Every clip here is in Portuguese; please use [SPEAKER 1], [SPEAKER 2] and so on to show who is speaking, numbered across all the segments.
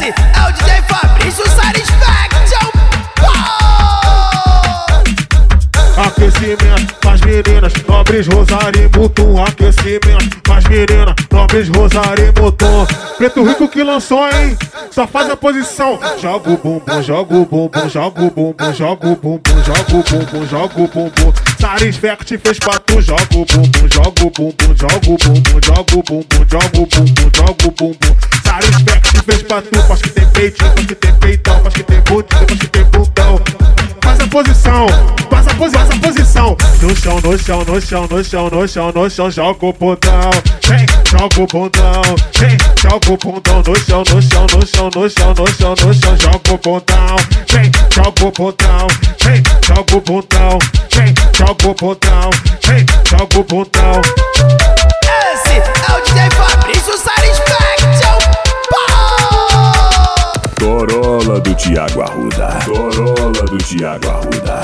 [SPEAKER 1] Esse é o DJ Fabrício Satisfaction.
[SPEAKER 2] Aquecimento pras meninas, nobres Rosário e Mutum. Aquecimento pras meninas, nobres Rosário e Mutum. Preto Rico que lançou, hein? Só faz a posição. Joga o bumbum, joga o bumbum, joga o bumbum, joga o bumbum, joga o bumbum, joga o bumbum. Satisfaction fez pra tu. Joga o bumbum, joga o bumbum, joga o bumbum, joga o bumbum, joga o bumbum, joga o bumbum. Satisfaction fez pra tu. Faz que tem peitinho, faz que tem peitão, faz que tem bundinho, faz que tem bundão. Faz a posição, faz a posição. No chão, no chão, no chão, no chão, no chão, no chão. Joga o bundão, vem, joga o bundão, vem, joga o bundão. No chão, no chão, no chão, no chão, no chão, no chão. Joga o bundão, vem, joga o bundão, vem, joga o bundão, vem, joga o bundão, vem, joga o bundão.
[SPEAKER 1] Esse é o DJ Fabrício Satisfaction.
[SPEAKER 3] Corolla do Thiago Arruda. Corolla do Thiago Arruda.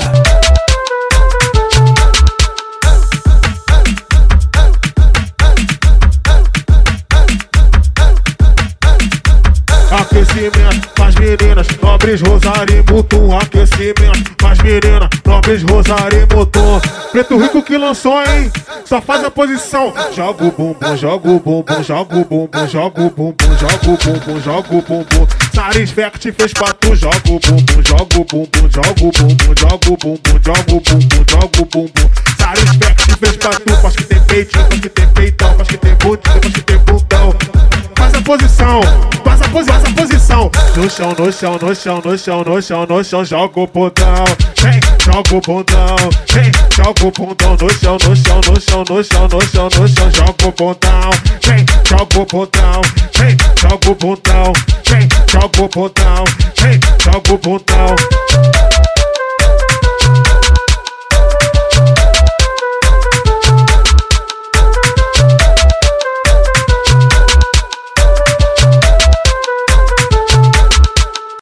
[SPEAKER 2] Aquecimento pras meninas, nobres Rosário e Mutum. Aquecimento pras meninas, nobres Rosário e Mutum. Preto Rico que lançou, hein? Só faz a posição. Joga o bumbum, joga o bumbum, joga o bumbum, joga o bumbum, joga o bumbum, joga o bumbum. Satisfaction fez pra tu. Joga o bumbum, joga o bumbum, joga o bumbum, joga o bumbum, joga o bumbum, joga o bumbum. Satisfaction fez pra tu. Faz que tem peitinho, faz que tem peitão, faz que tem bundinho, faz que tem bundão. Faz a posição, faz a posição. No chão, no chão, no chão, no chão, no chão, no chão. Joga o bundão, vem, joga o bundão, vem, joga o bundão. No chão, no chão, no chão, no chão, no chão, no chão. Joga o bundão, vem, joga o bundão, vem, joga o bundão, vem, joga o bundão, vem, joga o bundão.